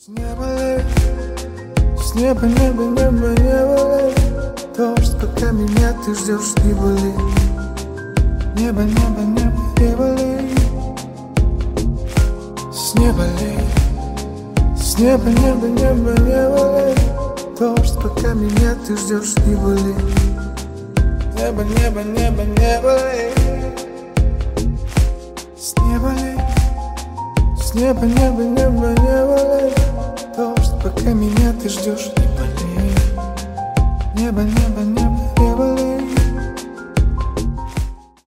С неба, небо, небо, небо лей. Дождь, пока меня ты ждешь, не болей. Небо, небо, небо, небо лей. С неба лей. С неба, небо, небо, небо лей. Дождь, пока меня ты ждешь, не болей. Небо, небо, небо, небо лей. С неба лей. С неба, небо, небо, небо лей. Дождь, пока меня ты ждешь, не болей. Небо, небо, небо.